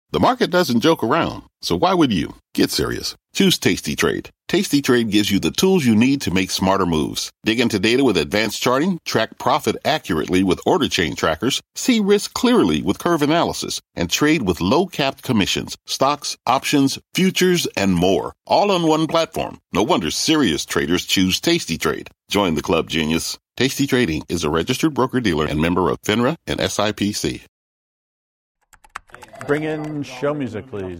The market doesn't joke around, so why would you? Get serious. Choose Tasty Trade. Tasty Trade gives you the tools you need to make smarter moves. Dig into data with advanced charting, track profit accurately with order chain trackers, see risk clearly with curve analysis, and trade with low-capped commissions, stocks, options, futures, and more. All on one platform. No wonder serious traders choose Tasty Trade. Join the club, genius. Tasty Trading is a registered broker-dealer and member of FINRA and SIPC. Bring in show music, please.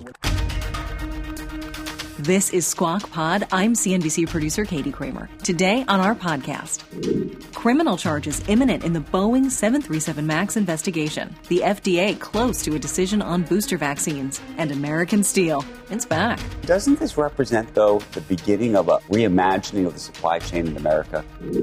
This is Squawk Pod. I'm CNBC producer Katie Kramer. Today on our podcast, criminal charges imminent in the Boeing 737 MAX investigation, the FDA close to a decision on booster vaccines, and American Steel. It's back. Doesn't this represent, though, the beginning of a reimagining of the supply chain in America?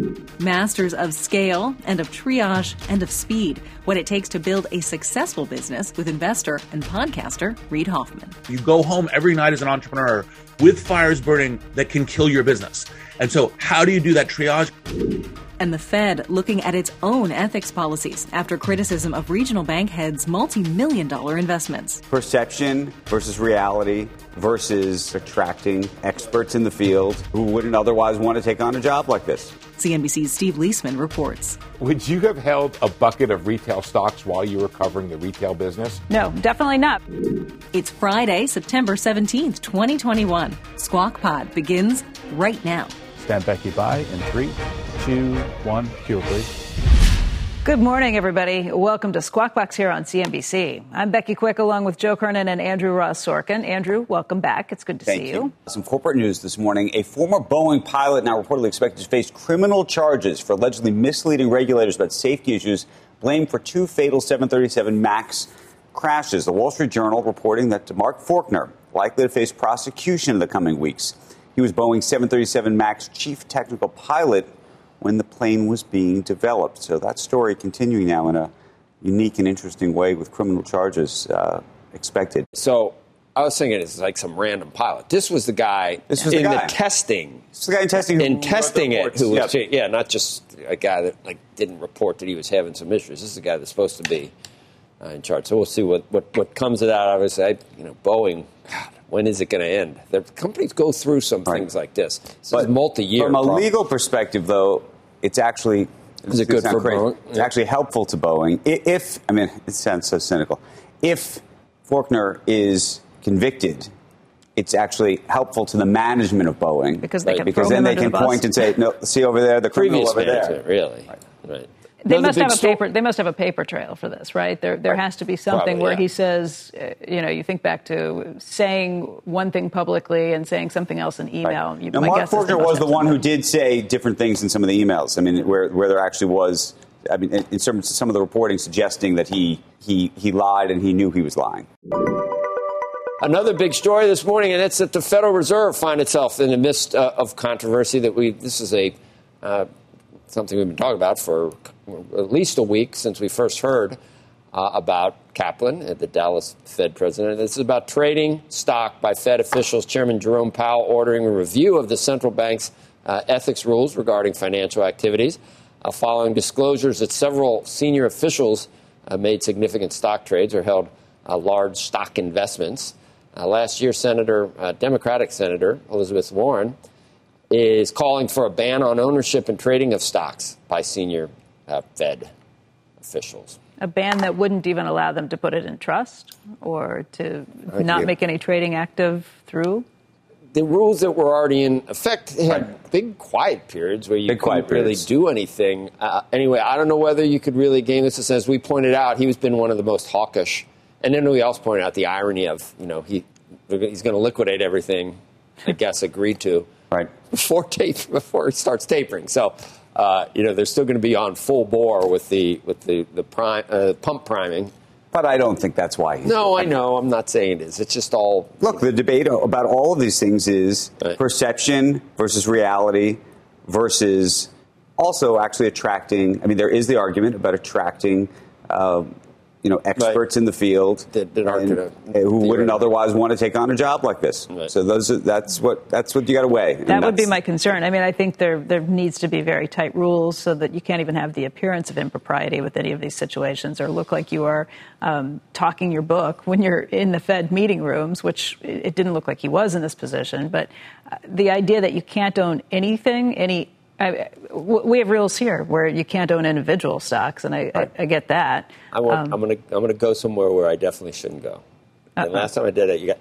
Masters of scale and of triage and of speed. What it takes to build a successful business with investor and podcaster Reid Hoffman. You go home every night as an entrepreneur with fires burning that can kill your business. And so how do you do that triage? And the Fed looking at its own ethics policies after criticism of regional bank heads' multi-million-dollar investments. Perception versus reality versus attracting experts in the field who wouldn't otherwise want to take on a job like this. CNBC's Steve Leisman reports. Would you have held a bucket of retail stocks while you were covering the retail business? No, definitely not. It's Friday, September 17th, 2021. Squawk Pod begins right now. Stand Becky by in 3, 2, 1. Cue, please. Good morning, everybody. Welcome to Squawk Box here on CNBC. I'm Becky Quick, along with Joe Kernan and Andrew Ross Sorkin. Andrew, welcome back. It's good to see you. Some corporate news this morning. A former Boeing pilot now reportedly expected to face criminal charges for allegedly misleading regulators about safety issues, blamed for 2 fatal 737 MAX crashes. The Wall Street Journal reporting that Mark Faulkner likely to face prosecution in the coming weeks. He was Boeing's 737 MAX chief technical pilot when the plane was being developed. So that story continuing now in a unique and interesting way with criminal charges expected. So I was thinking it's like some random pilot. This was the guy the testing. This was the guy in testing. In testing it, who was, not just a guy that didn't report that he was having some issues. This is the guy that's supposed to be in charge. So we'll see what comes of that. Obviously, Boeing. God, when is it going to end? The companies go through some things like this. This is multi-year. From a legal perspective, though, it's actually is it good for Boeing? It's actually helpful to Boeing. It sounds so cynical. If Faulkner is convicted, it's actually helpful to the management of Boeing because then they can point and say, "No, see over there, the criminal over there." Really, right. They must have a paper. They must have a paper trail for this, right? There has to be something where he says, you think back to saying one thing publicly and saying something else in email. Right. Now, Mark Faulkner was the one who did say different things in some of the emails. I mean, where there actually was, in some of the reporting suggesting that he lied and he knew he was lying. Another big story this morning, and it's that the Federal Reserve finds itself in the midst of controversy. This is something we've been talking about for at least a week since we first heard about Kaplan, the Dallas Fed president. This is about trading stock by Fed officials. Chairman Jerome Powell ordering a review of the central bank's ethics rules regarding financial activities, following disclosures that several senior officials made significant stock trades or held large stock investments. Last year, Democratic Senator Elizabeth Warren is calling for a ban on ownership and trading of stocks by senior Fed officials. A ban that wouldn't even allow them to put it in trust or to not make any trading active through? The rules that were already in effect had big quiet periods where you couldn't really do anything. Anyway, I don't know whether you could really game this. As we pointed out, he's been one of the most hawkish. And then we also pointed out the irony of, he's going to liquidate everything, I guess, agreed to. Right. Before it starts tapering. So, they're still going to be on full bore with the pump priming. But I don't think that's why. I know. I'm not saying it is. It's just all. Look, the debate about all of these things is perception versus reality versus also actually attracting. I mean, there is the argument about attracting experts in the field that aren't who wouldn't otherwise want to take on a job like this. Right. So that's what you got to weigh. That would be my concern. I mean, I think there needs to be very tight rules so that you can't even have the appearance of impropriety with any of these situations or look like you are talking your book when you're in the Fed meeting rooms, which it didn't look like he was in this position. But the idea that you can't own anything, we have rules here where you can't own individual stocks, and I get that. I'm gonna go somewhere where I definitely shouldn't go. And last time I did it,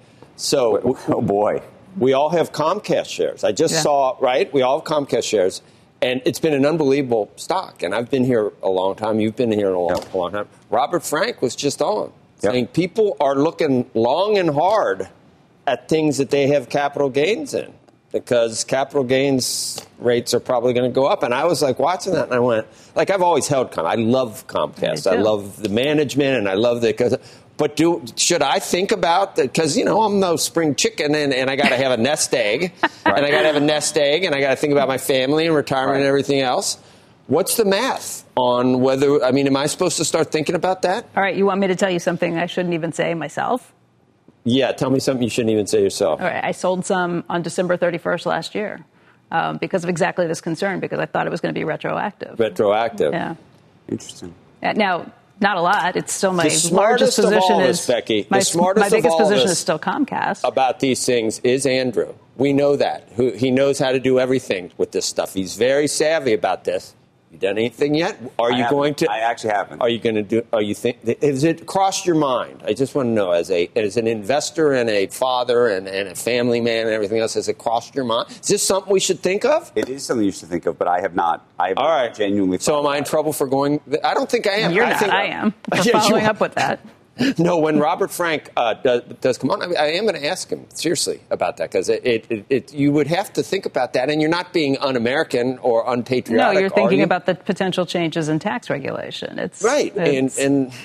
oh boy, we all have Comcast shares. I just saw, right? We all have Comcast shares, and it's been an unbelievable stock. And I've been here a long time. You've been here a long time. Robert Frank was just on saying people are looking long and hard at things that they have capital gains in, because capital gains rates are probably going to go up. And I was like watching that, and I went, like, I've always held Comcast. I love Comcast. I love the management, and I love the. But should I think about that? Because, I'm no spring chicken, and I got to have a nest egg, and I got to have a nest egg, and I got to think about my family and retirement and everything else. What's the math on whether, am I supposed to start thinking about that? All right, you want me to tell you something I shouldn't even say myself? Yeah, tell me something you shouldn't even say yourself. All right, I sold some on December 31st last year because of exactly this concern, because I thought it was going to be retroactive. Retroactive. Yeah. Interesting. Now, not a lot. It's still my largest position is Becky. My biggest position is still Comcast. About these things is Andrew. We know that. He knows how to do everything with this stuff. He's very savvy about this. You done anything yet? I actually haven't. Are you going to do? Has it crossed your mind? I just want to know, as an investor and a father and a family man and everything else, has it crossed your mind? Is this something we should think of? It is something you should think of, but I have not. All right. Genuinely. So am I in trouble for going? I don't think I am. You're not. I am. For following up with that. No, when Robert Frank does come on, I am going to ask him seriously about that, because you would have to think about that, and you're not being un-American or unpatriotic. No, you're thinking about the potential changes in tax regulation. It's right, and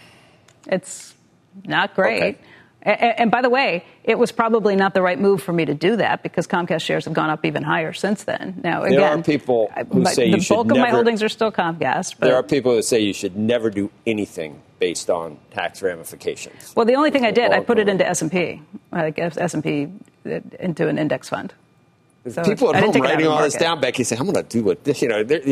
it's not great. Okay. And by the way, it was probably not the right move for me to do that, because Comcast shares have gone up even higher since then. Now, again, there are people who say you should the bulk of my holdings are still Comcast. But there are people who say you should never do anything based on tax ramifications. Well, the only thing I did, I put it into S&P, S&P into an index fund. So people at home writing all this down, Becky, say, I'm going to do it. This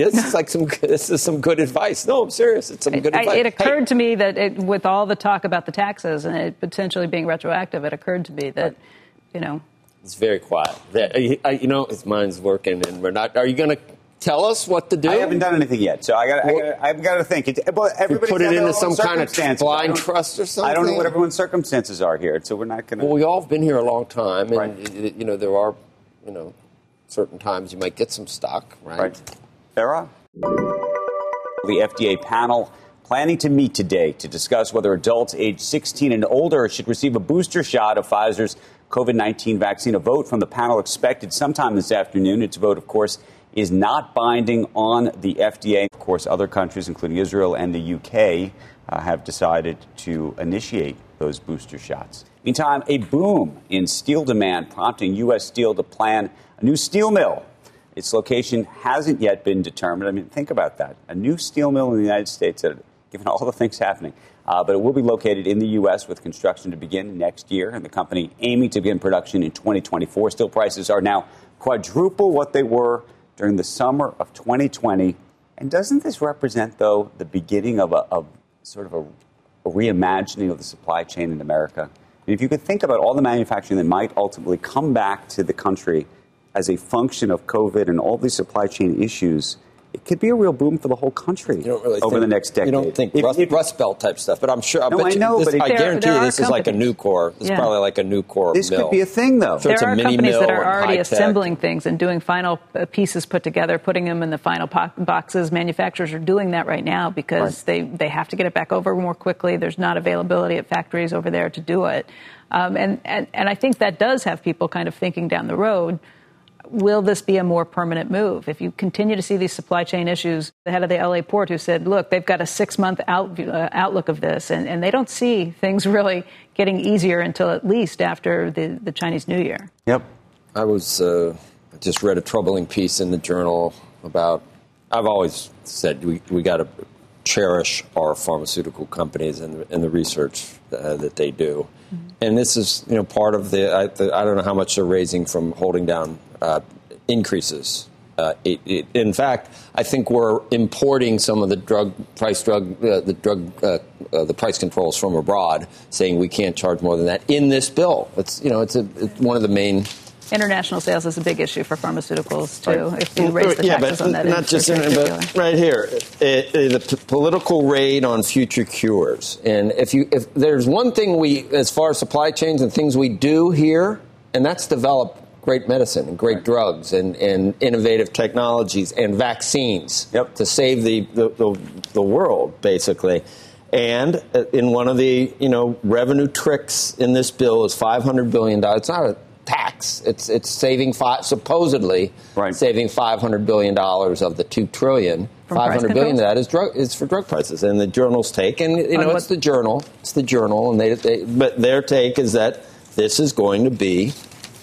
is some good advice. No, I'm serious. It's some good advice. It occurred to me that with all the talk about the taxes and it potentially being retroactive, it occurred to me that, It's very quiet. His mind's working, and we're not. Are you going to tell us what to do? I haven't done anything yet, so I've got to think. Everybody put it into some kind of blind trust or something. I don't know what everyone's circumstances are here, so we're not going to. Well, we all have been here a long time, and there are, certain times you might get some stock, right? Farah? The FDA panel planning to meet today to discuss whether adults aged 16 and older should receive a booster shot of Pfizer's COVID-19 vaccine. A vote from the panel expected sometime this afternoon. Its vote, of course, is not binding on the FDA. Of course, other countries, including Israel and the UK, have decided to initiate those booster shots. Meantime, a boom in steel demand prompting U.S. Steel to plan a new steel mill. Its location hasn't yet been determined. I mean, think about that. A new steel mill in the United States, given all the things happening. But it will be located in the U.S. with construction to begin next year, and the company aiming to begin production in 2024. Steel prices are now quadruple what they were during the summer of 2020. And doesn't this represent, though, the beginning of a reimagining of the supply chain in America? And if you could think about all the manufacturing that might ultimately come back to the country as a function of COVID and all these supply chain issues, it could be a real boom for the whole country over the next decade. You don't think Rust Belt type stuff, but I'm sure. I guarantee you this is like a Nucor. This is probably like a Nucor This mill. Could be a thing, though. There are companies that are already assembling things and doing final pieces put together, putting them in the final boxes. Manufacturers are doing that right now because they have to get it back over more quickly. There's not availability at factories over there to do it. And I think that does have people kind of thinking down the road, will this be a more permanent move? If you continue to see these supply chain issues, the head of the LA port who said, look, they've got a 6-month outlook of this, and they don't see things really getting easier until at least after the Chinese New Year. Yep. I just read a troubling piece in the Journal about, I've always said we got to cherish our pharmaceutical companies and the research that they do. Mm-hmm. And this is, part of I don't know how much they're raising from holding down increases. In fact, I think we're importing some of the price controls from abroad, saying we can't charge more than that in this bill. It's one of the main. International sales is a big issue for pharmaceuticals too. Right. If you raise the taxes on that, not just but right here, the political raid on future cures. And if there's one thing as far as supply chains and things we do here, and that's develop great medicine and great drugs and innovative technologies and vaccines to save the world, basically. And in one of the revenue tricks in this bill is $500 billion. It's not a tax. It's saving saving $500 billion of the $2 trillion. $500 billion of that is for drug prices, and the journal's take, and it's the journal, and but their take is that this is going to be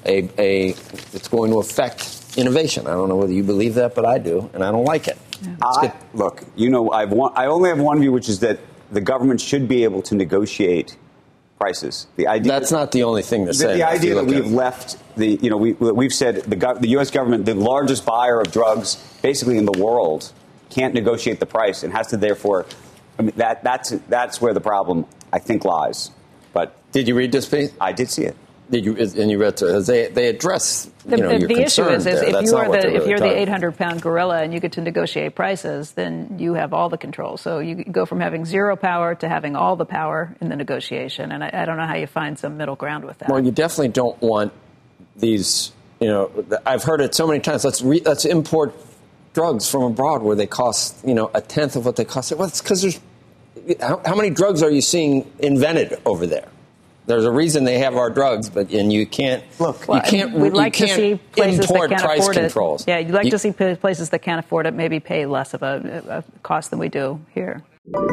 it's going to affect innovation. I don't know whether you believe that, but I do, and I don't like it. Yeah. Look, I only have one view, which is that the government should be able to negotiate prices. The idea that's not the only thing to say. The idea that we've left we've said the U.S. government, the largest buyer of drugs basically in the world, can't negotiate the price and has to therefore. I mean that's where the problem I think lies. But did you read this piece? I did see it. Did you? And you read through it. They address your the issue is there. if you're the 800-pound gorilla and you get to negotiate prices, then you have all the control. So you go from having zero power to having all the power in the negotiation. And I don't know how you find some middle ground with that. Well, you definitely don't want these. I've heard it so many times. Let's import drugs from abroad where they cost a tenth of what they cost. Well, it's because there's how many drugs are you seeing invented over there? There's a reason they have our drugs, and you can't. Look, you can't. We'd like to see places import that can't price afford controls. It. Yeah, you'd like to see places that can't afford it maybe pay less of a cost than we do here.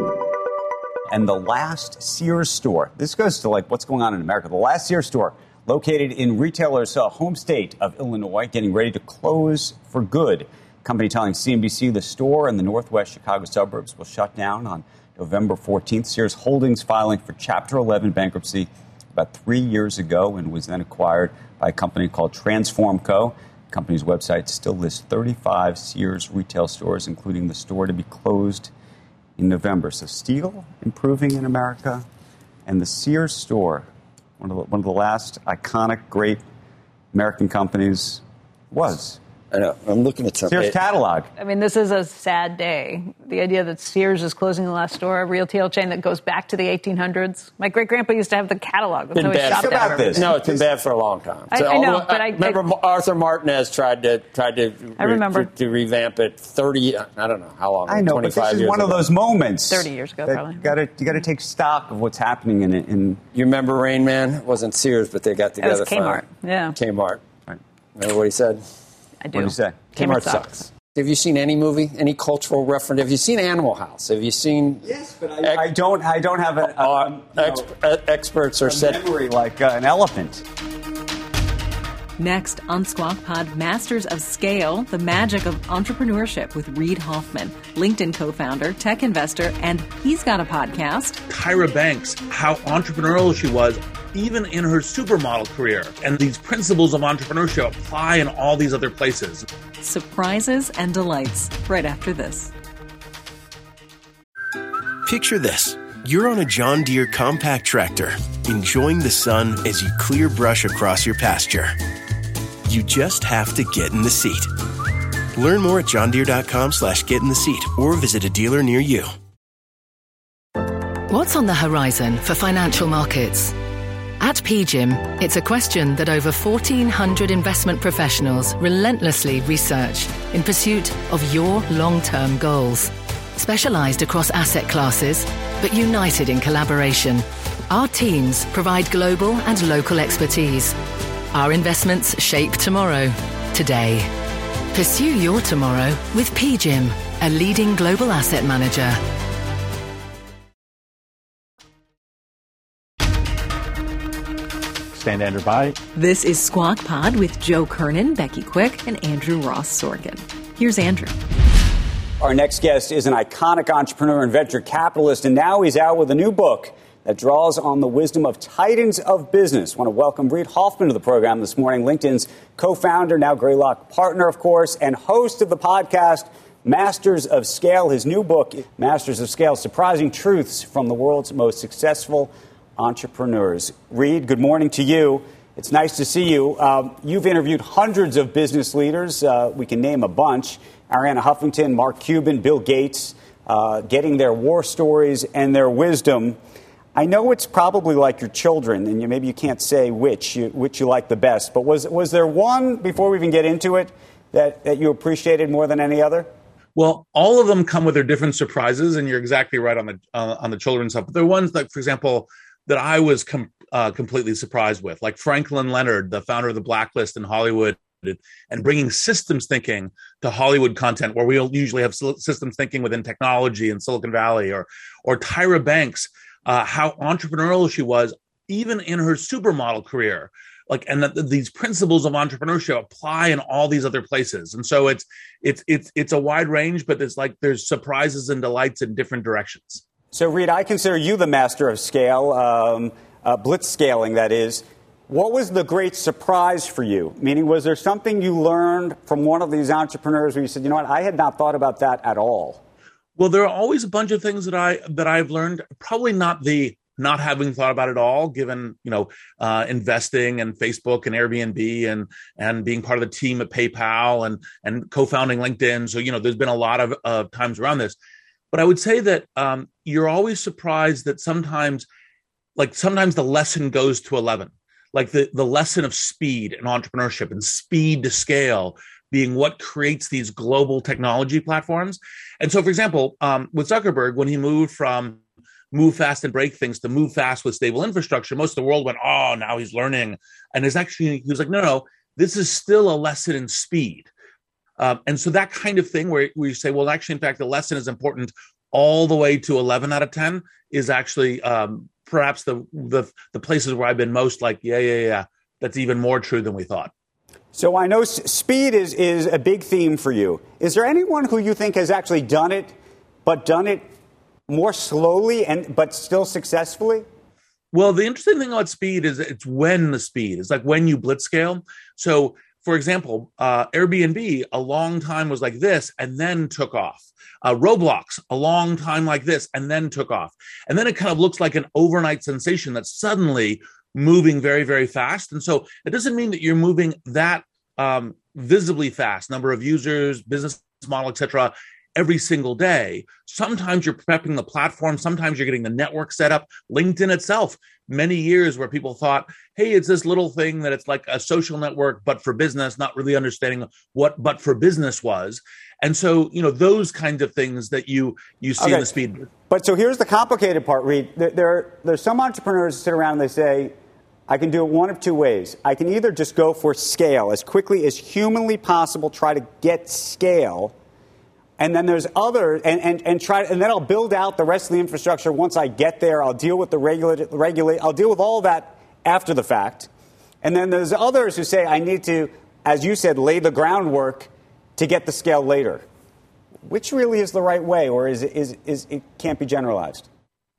And the last Sears store. This goes to what's going on in America. The last Sears store, located in retailer's home state of Illinois, getting ready to close for good. Company telling CNBC the store in the northwest Chicago suburbs will shut down on November 14th. Sears Holdings filing for Chapter 11 bankruptcy about 3 years ago and was then acquired by a company called Transformco. The company's website still lists 35 Sears retail stores, including the store to be closed in November. So steel improving in America, and the Sears store, one of the last iconic, great American companies, was. I know. I'm looking at something. Sears catalog. I mean, this is a sad day. The idea that Sears is closing the last store, a retail chain that goes back to the 1800s. My great-grandpa used to have the catalog. Been bad about this. No, it's been bad for a long time. I know, but I remember Arthur Martinez tried to revamp it 30. I don't know how long. I know, 25 but this is one of those moments. 30 years ago, probably. You got to take stock of what's happening in it. You remember Rain Man? It wasn't Sears, but they got together. It was Kmart. Yeah, Kmart. Right. Remember what he said? I do. What did you say? Kmart sucks. Have you seen any movie, any cultural reference? Have you seen Animal House? Have you seen? Yes, but I don't have experts are said memory like an elephant. Next on Squawk Pod, Masters of Scale, the magic of entrepreneurship with Reid Hoffman, LinkedIn co-founder, tech investor, and he's got a podcast. Tyra Banks, how entrepreneurial she was, even in her supermodel career. And these principles of entrepreneurship apply in all these other places. Surprises and delights right after this. Picture this. You're on a John Deere compact tractor, enjoying the sun as you clear brush across your pasture. You just have to get in the seat. Learn more at johndeere.com/get in the seat or visit a dealer near you. What's on the horizon for financial markets? At PGIM, it's a question that over 1,400 investment professionals relentlessly research in pursuit of your long-term goals. Specialized across asset classes, but united in collaboration, our teams provide global and local expertise. Our investments shape tomorrow, today. Pursue your tomorrow with PGIM, a leading global asset manager. Stand Andrew by. This is Squawk Pod with Joe Kernan, Becky Quick, and Andrew Ross Sorkin. Here's Andrew. Our next guest is an iconic entrepreneur and venture capitalist, and now he's out with a new book that draws on the wisdom of titans of business. I want to welcome Reid Hoffman to the program this morning, LinkedIn's co-founder, now Greylock partner, of course, and host of the podcast Masters of Scale. His new book, Masters of Scale, Surprising Truths from the World's Most Successful Entrepreneurs. Reid, good morning to you. It's nice to see you. You've interviewed hundreds of business leaders. We can name a bunch. Arianna Huffington, Mark Cuban, Bill Gates, getting their war stories and their wisdom. I know it's probably like your children, and maybe you can't say which you like the best, but was there one, before we even get into it, that you appreciated more than any other? Well, all of them come with their different surprises, and you're exactly right on the children's stuff. But there are ones, like, for example, that I was completely surprised with, like Franklin Leonard, the founder of the Blacklist in Hollywood, and bringing systems thinking to Hollywood content, where we'll usually have systems thinking within technology in Silicon Valley, or Tyra Banks, how entrepreneurial she was, even in her supermodel career. And these principles of entrepreneurship apply in all these other places. And so it's a wide range, but there's surprises and delights in different directions. So, Reid, I consider you the master of scale, blitz scaling, that is. What was the great surprise for you? Meaning, was there something you learned from one of these entrepreneurs where you said, you know what, I had not thought about that at all? Well, there are always a bunch of things that I've learned. Probably not having thought about it all, given investing and Facebook and Airbnb and being part of the team at PayPal and co-founding LinkedIn. So there's been a lot of times around this. But I would say that you're always surprised that sometimes the lesson goes to 11. Like the lesson of speed and entrepreneurship and speed to scale being what creates these global technology platforms. And so, for example, with Zuckerberg, when he moved from move fast and break things to move fast with stable infrastructure, most of the world went, oh, now he's learning. And he was like, no, this is still a lesson in speed. And so that kind of thing where you say, well, actually, in fact, the lesson is important all the way to 11 out of 10 is actually perhaps the places where I've been most like, yeah, that's even more true than we thought. So I know speed is a big theme for you. Is there anyone who you think has actually done it, but done it more slowly but still successfully? Well, the interesting thing about speed is it's when the speed is like when you blitz scale. So, for example, Airbnb a long time was like this and then took off. Roblox a long time like this and then took off. And then it kind of looks like an overnight sensation that's suddenly moving very, very fast. And so it doesn't mean that you're moving that visibly fast, number of users, business model, et cetera, every single day. Sometimes you're prepping the platform. Sometimes you're getting the network set up. LinkedIn itself, many years where people thought, hey, it's this little thing that it's like a social network, but for business, not really understanding what but for business was. And so, those kinds of things that you see in the speed. But so here's the complicated part, Reid. There's some entrepreneurs who sit around and they say, I can do it one of two ways. I can either just go for scale as quickly as humanly possible, try to get scale. And then there's other, and then I'll build out the rest of the infrastructure once I get there. I'll deal with the regulate. I'll deal with all that after the fact. And then there's others who say I need to, as you said, lay the groundwork to get the scale later. Which really is the right way, or is it can't be generalized?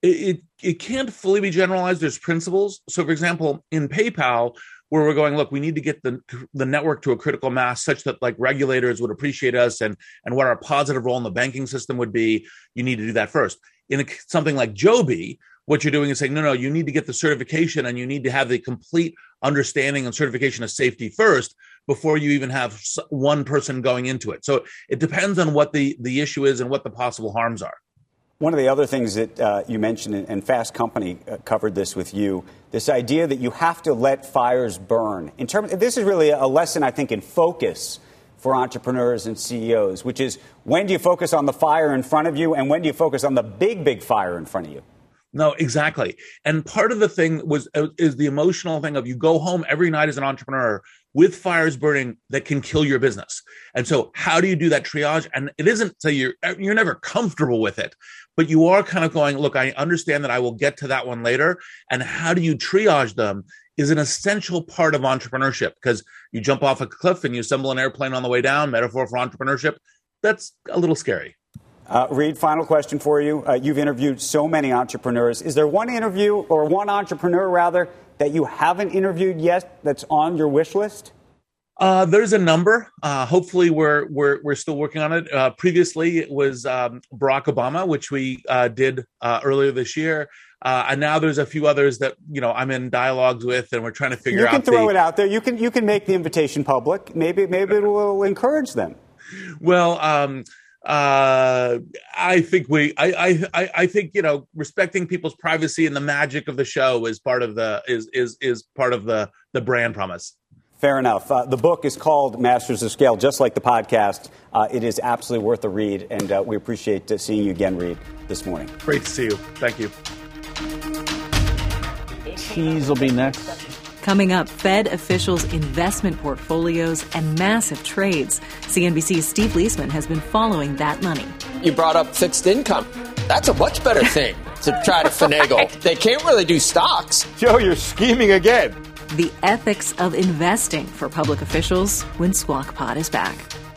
It can't fully be generalized. There's principles. So, for example, in PayPal, where we're going, look, we need to get the network to a critical mass such that regulators would appreciate us and what our positive role in the banking system would be. You need to do that first. In something like Joby, what you're doing is saying, no, you need to get the certification and you need to have the complete understanding and certification of safety first before you even have one person going into it. So it depends on what the issue is and what the possible harms are. One of the other things that you mentioned, and Fast Company covered this with you, this idea that you have to let fires burn. This is really a lesson, I think, in focus for entrepreneurs and CEOs, which is when do you focus on the fire in front of you and when do you focus on the big fire in front of you? No, exactly. And part of the thing is the emotional thing of you go home every night as an entrepreneur with fires burning that can kill your business. And so how do you do that triage? And it isn't so you're never comfortable with it, but you are kind of going, look, I understand that I will get to that one later. And how do you triage them is an essential part of entrepreneurship, because you jump off a cliff and you assemble an airplane on the way down, metaphor for entrepreneurship. That's a little scary. Reed, final question for you. You've interviewed so many entrepreneurs. Is there one entrepreneur rather, that you haven't interviewed yet that's on your wish list? There's a number. Hopefully, we're still working on it. Previously, it was Barack Obama, which we did earlier this year, and now there's a few others that I'm in dialogues with, and we're trying to figure out. You can throw it out there. You can make the invitation public. Maybe it will encourage them. Well, I think I think respecting people's privacy and the magic of the show is part of the brand promise. Fair enough. The book is called Masters of Scale, just like the podcast. It is absolutely worth a read, and we appreciate seeing you again, Reed, this morning. Great to see you. Thank you. Tease will be next. Coming up, Fed officials' investment portfolios and massive trades. CNBC's Steve Leisman has been following that money. You brought up fixed income. That's a much better thing to try to finagle. They can't really do stocks. Joe, you're scheming again. The ethics of investing for public officials when Squawk Pod is back.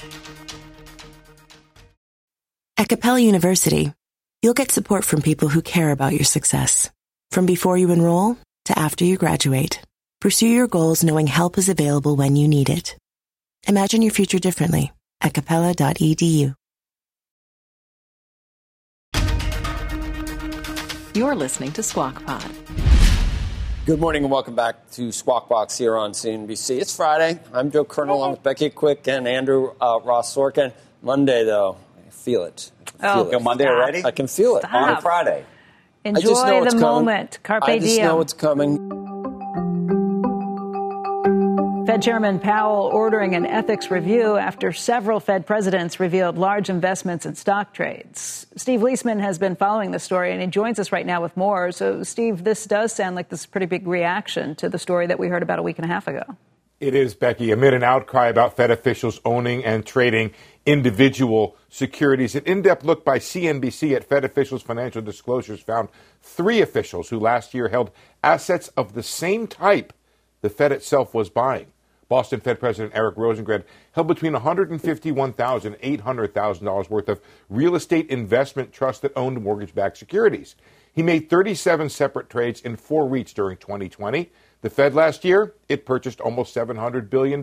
At Capella University, you'll get support from people who care about your success. From before you enroll to after you graduate, pursue your goals knowing help is available when you need it. Imagine your future differently at capella.edu. You're listening to Squawk Pod. Good morning and welcome back to Squawk Box here on CNBC. It's Friday. I'm Joe Kerner along with Becky Quick and Andrew Ross Sorkin. Monday, though, I feel it. Monday already? I can feel it. On a Friday. Enjoy the moment. Carpe diem. I just know it's coming. Fed Chairman Powell ordering an ethics review after several Fed presidents revealed large investments in stock trades. Steve Leisman has been following the story, and he joins us right now with more. So, Steve, this does sound like this is a pretty big reaction to the story that we heard about a week and a half ago. It is, Becky, amid an outcry about Fed officials owning and trading individual securities. An in-depth look by CNBC at Fed officials' financial disclosures found 3 officials who last year held assets of the same type the Fed itself was buying. Boston Fed President Eric Rosengren held between $151,000 and $800,000 worth of real estate investment trusts that owned mortgage-backed securities. He made 37 separate trades in 4 REITs during 2020. The Fed last year, it purchased almost $700 billion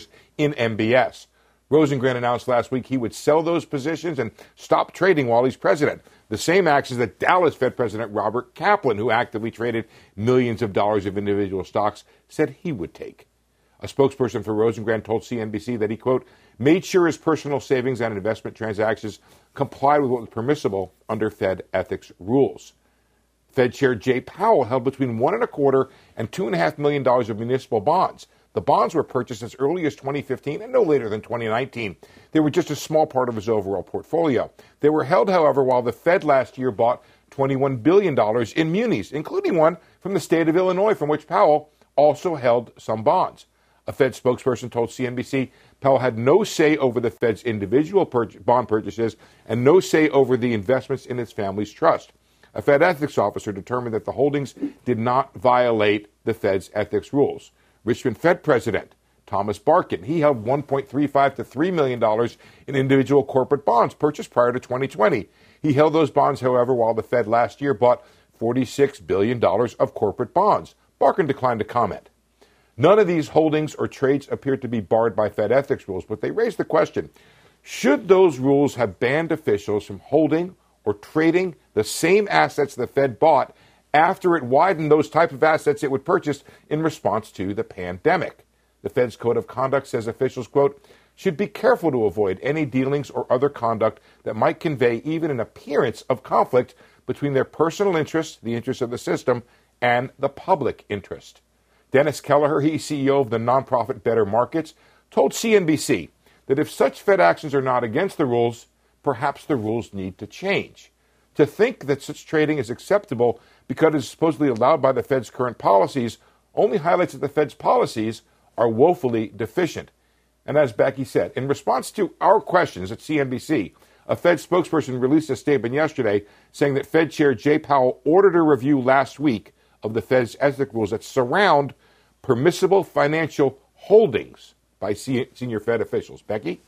in MBS. Rosengren announced last week he would sell those positions and stop trading while he's president. The same actions that Dallas Fed President Robert Kaplan, who actively traded millions of dollars of individual stocks, said he would take. A spokesperson for Rosengren told CNBC that he, quote, made sure his personal savings and investment transactions complied with what was permissible under Fed ethics rules. Fed Chair Jay Powell held between $1.25 and $2.5 million of municipal bonds. The bonds were purchased as early as 2015 and no later than 2019. They were just a small part of his overall portfolio. They were held, however, while the Fed last year bought $21 billion in munis, including one from the state of Illinois, from which Powell also held some bonds. A Fed spokesperson told CNBC Powell had no say over the Fed's individual bond purchases and no say over the investments in his family's trust. A Fed ethics officer determined that the holdings did not violate the Fed's ethics rules. Richmond Fed President Thomas Barkin, he held $1.35 to $3 million in individual corporate bonds purchased prior to 2020. He held those bonds, however, while the Fed last year bought $46 billion of corporate bonds. Barkin declined to comment. None of these holdings or trades appear to be barred by Fed ethics rules, but they raise the question, should those rules have banned officials from holding or trading the same assets the Fed bought after it widened those type of assets it would purchase in response to the pandemic? The Fed's Code of Conduct says officials, quote, should be careful to avoid any dealings or other conduct that might convey even an appearance of conflict between their personal interests, the interests of the system, and the public interest. Dennis Kelleher, he's CEO of the nonprofit Better Markets, told CNBC that if such Fed actions are not against the rules, perhaps the rules need to change. To think that such trading is acceptable because it is supposedly allowed by the Fed's current policies only highlights that the Fed's policies are woefully deficient. And as Becky said, in response to our questions at CNBC, a Fed spokesperson released a statement yesterday saying that Fed Chair Jay Powell ordered a review last week of the Fed's ethics rules that surround permissible financial holdings by senior Fed officials. Becky?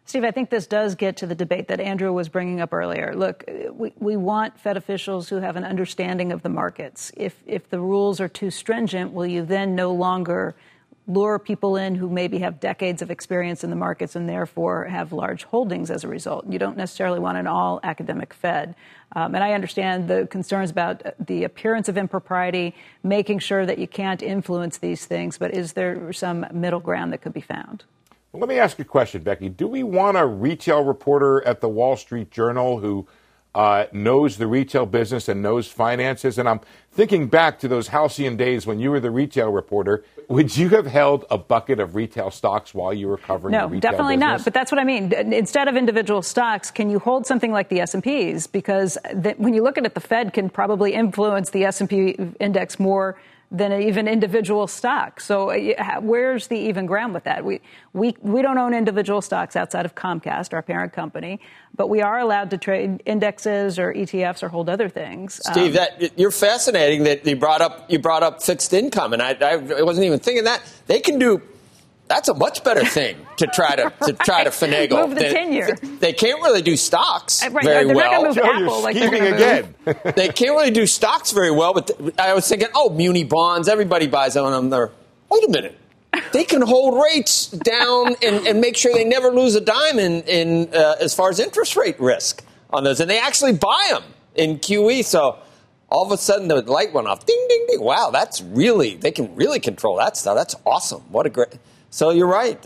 Steve, I think this does get to the debate that Andrew was bringing up earlier. Look, we want Fed officials who have an understanding of the markets. If the rules are too stringent, will you then no longer lure people in who maybe have decades of experience in the markets and therefore have large holdings as a result? You don't necessarily want an all-academic Fed. And I understand the concerns about the appearance of impropriety, making sure that you can't influence these things. But is there some middle ground that could be found? Well, let me ask you a question, Becky. Do we want a retail reporter at the Wall Street Journal who knows the retail business and knows finances? And I'm thinking back to those halcyon days when you were the retail reporter. Would you have held a bucket of retail stocks while you were covering the retail business? No, definitely not. But that's what I mean. Instead of individual stocks, can you hold something like the S&Ps? Because when you look at it, the Fed can probably influence the S&P index more than even individual stocks. So where's the even ground with that? We don't own individual stocks outside of Comcast, our parent company, but we are allowed to trade indexes or ETFs or hold other things. Steve, you're fascinating that you brought up fixed income, and I wasn't even thinking that they can do. That's a much better thing to try to finagle. Move the 10-year. They can't really do stocks very well. Joe, Apple, you're scheming again. They can't really do stocks very well. But I was thinking, muni bonds. Everybody buys on them. Wait a minute. They can hold rates down and make sure they never lose a dime in as far as interest rate risk on those. And they actually buy them in QE. So all of a sudden the light went off. Ding, ding, ding. Wow, they can really control that stuff. That's awesome. What a great. So you're right.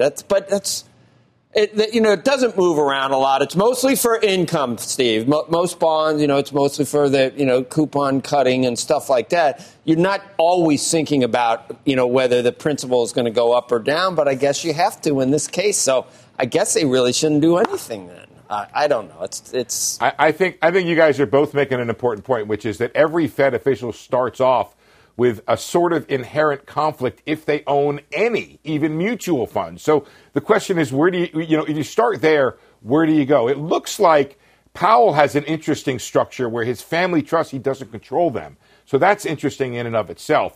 It doesn't move around a lot. It's mostly for income, Steve. Most bonds, it's mostly for the, coupon cutting and stuff like that. You're not always thinking about, whether the principal is going to go up or down, but I guess you have to in this case. So I guess they really shouldn't do anything then. I don't know. I think you guys are both making an important point, which is that every Fed official starts off with a sort of inherent conflict if they own any, even mutual funds. So the question is, where do if you start there, where do you go? It looks like Powell has an interesting structure where his family trust, he doesn't control them. So that's interesting in and of itself,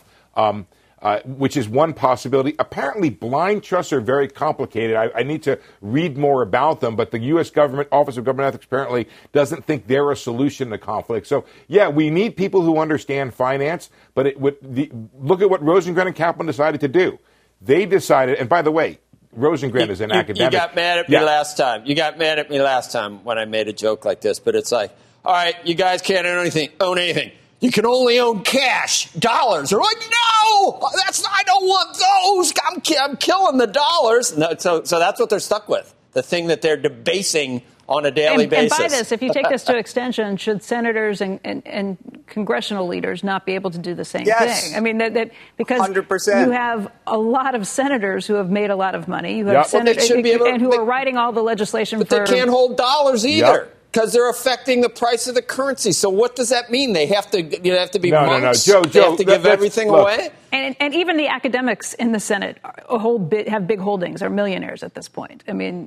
which is one possibility. Apparently, blind trusts are very complicated. I need to read more about them, but the U.S. government, Office of Government Ethics, apparently doesn't think they're a solution to conflict. So, yeah, we need people who understand finance, but look at what Rosengren and Kaplan decided to do. They decided, and by the way, Rosengren is an academic. You got mad at me last time. You got mad at me last time when I made a joke like this, but it's like, all right, you guys can't own anything. You can only own cash, dollars. They're like, no, I don't want those. I'm killing the dollars. No, so that's what they're stuck with, the thing that they're debasing on a daily basis. And by this, if you take this to extension, should senators and congressional leaders not be able to do the same thing? I mean, because 100%. You have a lot of senators who have made a lot of money. You have senators who are writing all the legislation but they can't hold dollars either. Because they're affecting the price of the currency. So what does that mean? They have to be monks? No. Joe, they have to give everything away? And even the academics in the Senate have big holdings, are millionaires at this point. I mean...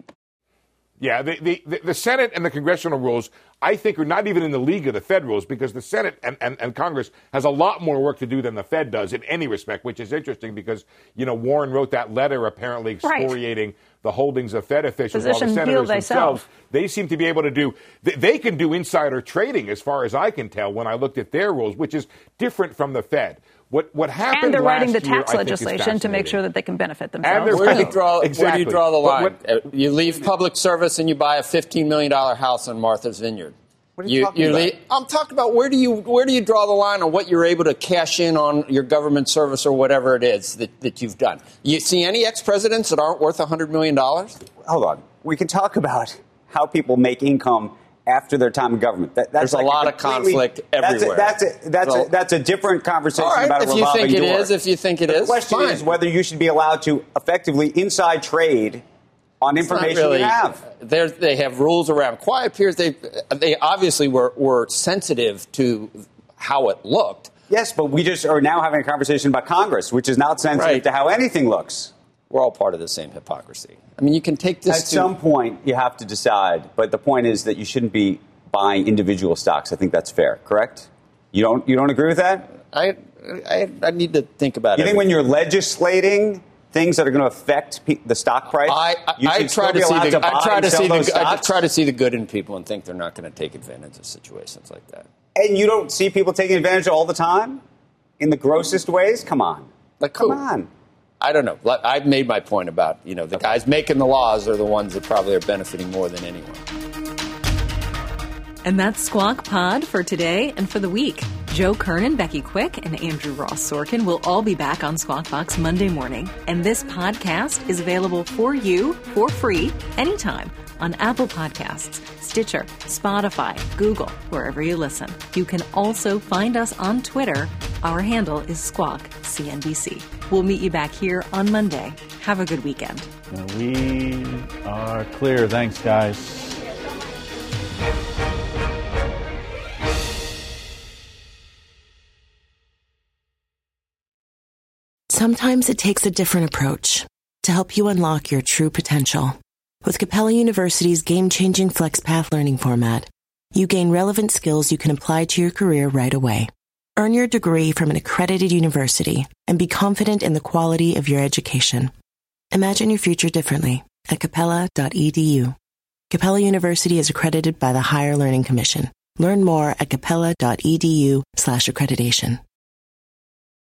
Yeah, the Senate and the congressional rules, I think, are not even in the league of the Fed rules because the Senate and Congress has a lot more work to do than the Fed does in any respect, which is interesting because, Warren wrote that letter apparently excoriating the holdings of Fed officials. While the senators themselves, they seem to be able to do, they can do insider trading as far as I can tell when I looked at their rules, which is different from the Fed. What happened and they're writing the year, tax legislation to make sure that they can benefit themselves. Where do you draw the line? You leave public service and you buy a $15 million house on Martha's Vineyard. What are you talking about? I'm talking about where do you draw the line on what you're able to cash in on your government service or whatever it is that you've done. You see any ex-presidents that aren't worth $100 million? Hold on. We can talk about how people make income after their time in government. There's a lot of conflict everywhere. That's a different conversation about a revolving door. If you think it is, the question is whether you should be allowed to effectively inside trade on information you have. They have rules around quiet periods. They obviously were sensitive to how it looked. Yes, but we just are now having a conversation about Congress, which is not sensitive to how anything looks. We're all part of the same hypocrisy. I mean, you can take this At some point, you have to decide. But the point is that you shouldn't be buying individual stocks. I think that's fair, correct? You don't agree with that? I need to think about it. You think when you're legislating things that are going to affect the stock price? I try to see the good in people and think they're not going to take advantage of situations like that. And you don't see people taking advantage all the time in the grossest ways? Come on. Come on. I don't know. I've made my point about, the guys making the laws are the ones that probably are benefiting more than anyone. And that's Squawk Pod for today and for the week. Joe Kernan, Becky Quick, and Andrew Ross Sorkin will all be back on Squawk Box Monday morning. And this podcast is available for you for free anytime on Apple Podcasts, Stitcher, Spotify, Google, wherever you listen. You can also find us on Twitter. Our handle is Squawk CNBC. We'll meet you back here on Monday. Have a good weekend. We are clear. Thanks, guys. Sometimes it takes a different approach to help you unlock your true potential. With Capella University's game-changing FlexPath learning format, you gain relevant skills you can apply to your career right away. Earn your degree from an accredited university and be confident in the quality of your education. Imagine your future differently at capella.edu. Capella University is accredited by the Higher Learning Commission. Learn more at capella.edu/accreditation.